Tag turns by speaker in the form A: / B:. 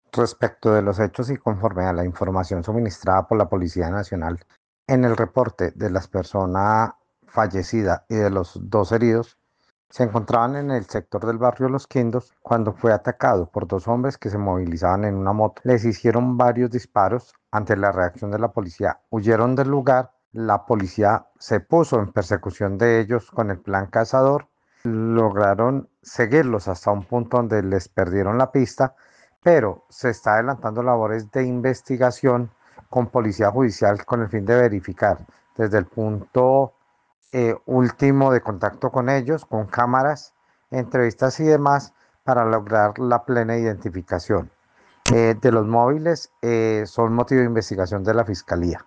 A: Respecto de los hechos y conforme a la información suministrada por la Policía Nacional, en el reporte de las personas fallecidas y de los dos heridos, se encontraban en el sector del barrio Los Quindos cuando fue atacado por dos hombres que se movilizaban en una moto. Les hicieron varios disparos. Ante la reacción de la policía, huyeron del lugar. La policía se puso en persecución de ellos con el plan cazador. Lograron seguirlos hasta un punto donde les perdieron la pista, pero se está adelantando labores de investigación con policía judicial con el fin de verificar desde el punto último de contacto con ellos, con cámaras, entrevistas y demás, para lograr la plena identificación. De los móviles son motivo de investigación de la Fiscalía.